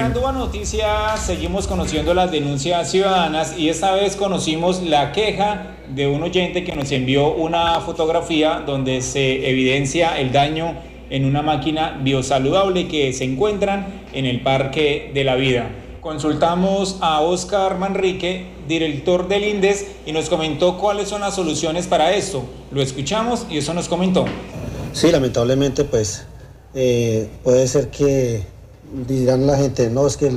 En Anduba Noticias seguimos conociendo las denuncias ciudadanas y esta vez conocimos la queja de un oyente que nos envió una fotografía donde se evidencia el daño en una máquina biosaludable que se encuentran en el Parque de la Vida. Consultamos a Óscar Manrique, director del INDES, y nos comentó cuáles son las soluciones para esto. Lo escuchamos y eso nos comentó. Sí, lamentablemente pues puede ser que dirán la gente, no, es que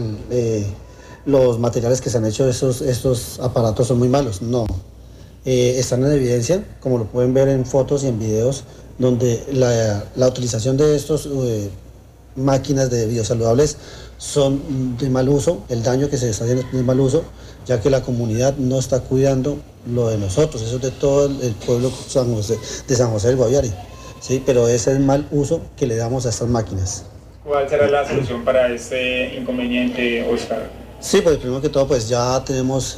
los materiales que se han hecho estos aparatos son muy malos. No, están en evidencia, como lo pueden ver en fotos y en videos, donde la utilización de estos máquinas de biosaludables son de mal uso, el daño que se está haciendo es de mal uso, ya que la comunidad no está cuidando lo de nosotros, eso es de todo el pueblo de San José del Guaviare, ¿sí? Pero ese es el mal uso que le damos a estas máquinas. ¿Cuál será la solución para este inconveniente, Óscar? Sí, pues primero que todo pues ya tenemos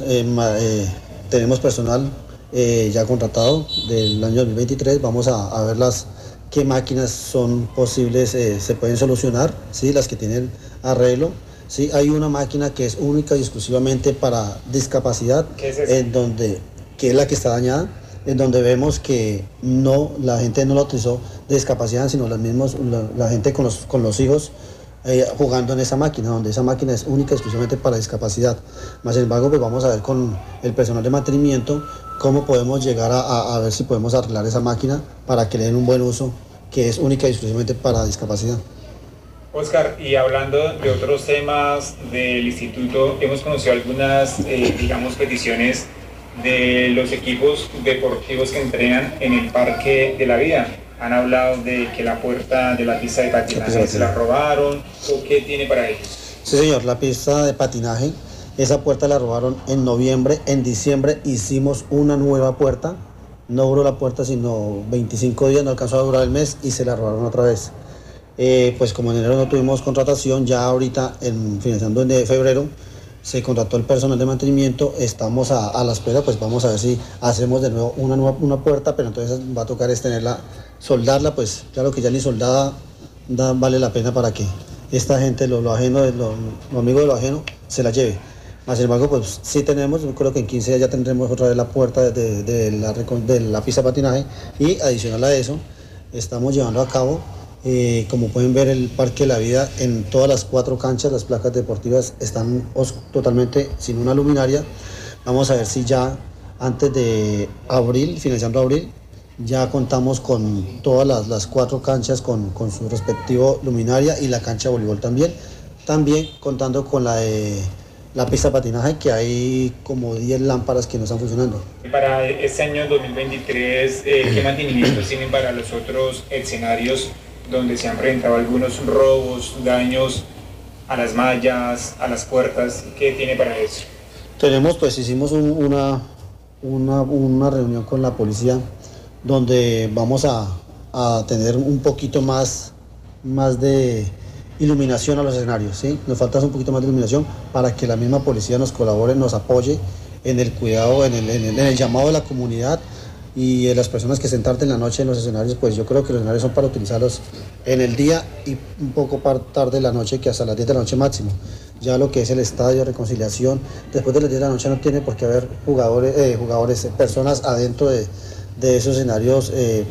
personal ya contratado del año 2023, vamos a ver qué máquinas son posibles, se pueden solucionar, ¿sí? Las que tienen arreglo. Sí, hay una máquina que es única y exclusivamente para discapacidad, ¿Qué es eso? Que es la que está dañada, en donde vemos que la gente no la utilizó de discapacidad, sino la gente con los hijos jugando en esa máquina, donde esa máquina es única y exclusivamente para discapacidad. Más sin embargo, pues vamos a ver con el personal de mantenimiento cómo podemos llegar a ver si podemos arreglar esa máquina para que le den un buen uso, que es única y exclusivamente para discapacidad. Óscar, y hablando de otros temas del instituto, hemos conocido algunas, peticiones de los equipos deportivos que entrenan en el Parque de la Vida. Han hablado de que la puerta de la pista de patinaje se la robaron, ¿o qué tiene para ellos? Sí, señor, la pista de patinaje, esa puerta la robaron en noviembre, en diciembre hicimos una nueva puerta, no duró la puerta sino 25 días, no alcanzó a durar el mes y se la robaron otra vez. Pues como en enero no tuvimos contratación, ya ahorita, finalizando en febrero, se contrató el personal de mantenimiento, estamos a la espera, pues vamos a ver si hacemos de nuevo una puerta, pero entonces va a tocar soldarla, pues claro que ya ni soldada vale la pena para que esta gente, lo amigos de lo ajeno, se la lleve. Más sin embargo, pues sí tenemos, yo creo que en 15 días ya tendremos otra vez la puerta de la pista de patinaje y adicional a eso, estamos llevando a cabo, como pueden ver, el Parque de la Vida en todas las 4 canchas, las placas deportivas están totalmente sin una luminaria. Vamos a ver si ya antes de abril, finalizando abril, ya contamos con todas las 4 canchas con su respectivo luminaria y la cancha de voleibol también. También contando con la pista de patinaje, que hay como 10 lámparas que no están funcionando. Para este año 2023, ¿qué mantenimientos tienen para los otros escenarios donde se han presentado algunos robos, daños a las mallas, a las puertas? ¿Qué tiene para eso? Hicimos una reunión con la policía donde vamos a tener un poquito más de iluminación a los escenarios, ¿sí? Nos falta un poquito más de iluminación para que la misma policía nos colabore, nos apoye en el cuidado, en el llamado de la comunidad y las personas que estén tarde en la noche en los escenarios. Pues yo creo que los escenarios son para utilizarlos en el día y un poco tarde en la noche, que hasta las 10 de la noche máximo. Ya lo que es el estadio Reconciliación, después de las 10 de la noche no tiene por qué haber personas adentro de esos escenarios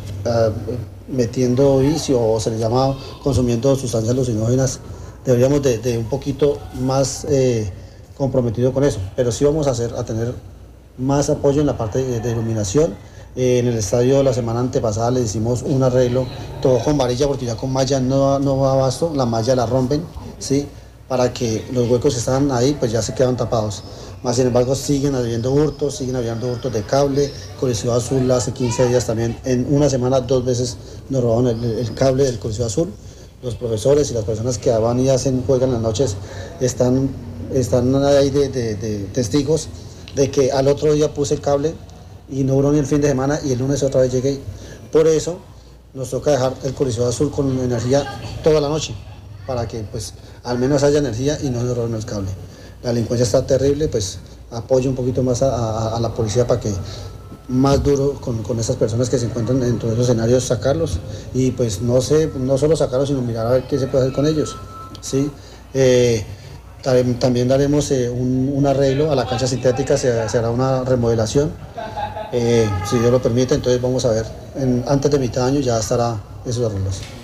metiendo vicio, o se les llama consumiendo sustancias alucinógenas. Deberíamos de un poquito más comprometido con eso, pero sí vamos a tener más apoyo en la parte de iluminación. En el estadio la semana antepasada le hicimos un arreglo, todo con varilla, porque ya con malla no va abasto, la malla la rompen, ¿sí? Para que los huecos que están ahí pues ya se quedan tapados. Más sin embargo siguen habiendo hurtos de cable. Coliseo Azul hace 15 días también, en una semana 2 veces nos robaron el cable del Coliseo Azul. Los profesores y las personas que van y juegan en las noches están ahí de testigos de que al otro día puse el cable y no duró ni el fin de semana y el lunes otra vez llegué. Por eso nos toca dejar el Coliseo Azul con energía toda la noche, para que pues al menos haya energía y no nos roben el cable. La delincuencia está terrible, pues apoyo un poquito más a la policía para que más duro con esas personas que se encuentran dentro de esos escenarios, sacarlos y pues no solo sacarlos, sino mirar a ver qué se puede hacer con ellos, ¿sí? También daremos un arreglo a la cancha sintética, se hará una remodelación, si Dios lo permite. Entonces vamos a ver, antes de mitad de año ya estará esos arreglos.